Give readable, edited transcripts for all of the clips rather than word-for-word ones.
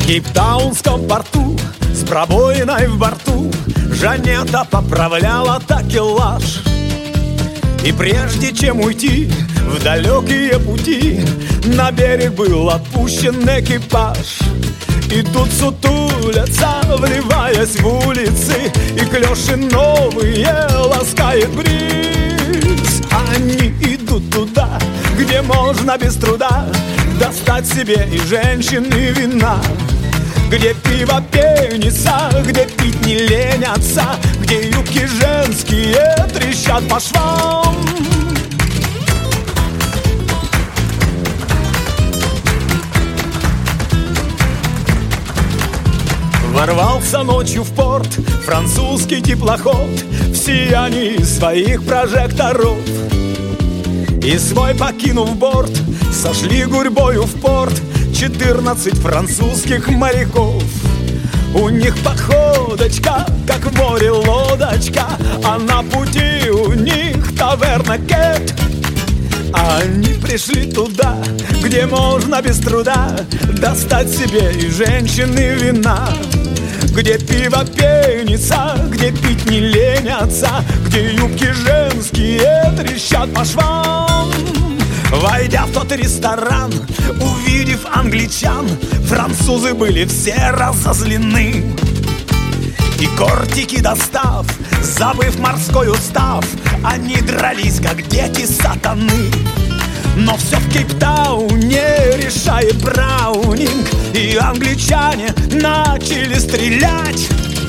В кейптаунском порту с пробоиной в борту Жанета поправляла такелаж. И прежде чем уйти в далекие пути, на берег был отпущен экипаж. И тут сутулятся, вливаясь в улицы, и клёши новые ласкает бриз. Они идут туда, где можно без труда достать себе и женщин, и вина, где пиво пенится, где пить не ленятся, где юбки женские трещат по швам. Ворвался ночью в порт французский теплоход в сиянии своих прожекторов. И свой покинув борт, сошли гурьбою в порт 14 французских моряков. У них походочка, как в море лодочка, а на пути у них таверна Кет. Они пришли туда, где можно без труда достать себе и женщин, и вина, где пиво пенится, где пить не ленятся, где юбки женские трещат по швам. Войдя в тот ресторан, увидев англичан, французы были все разозлены. И кортики достав, забыв морской устав, они дрались, как дети сатаны. Но все в Кейптауне решает Браунинг, и англичане начали стрелять.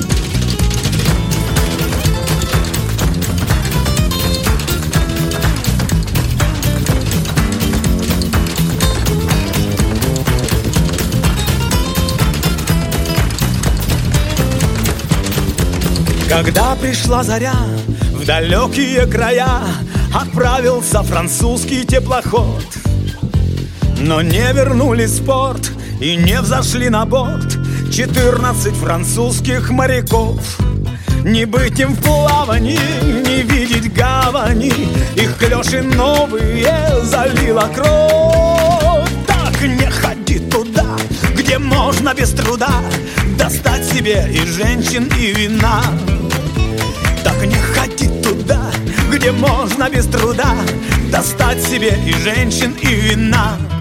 Когда пришла заря в далекие края, отправился французский теплоход. Но не вернулись в порт и не взошли на борт 14 французских моряков. Не быть им в плавании, не видеть гавани, их клёши новые залила кровь. Так не ходи туда, где можно без труда достать себе и женщин, и вина. Так не ходи туда, где можно без труда достать себе и женщин, и вина.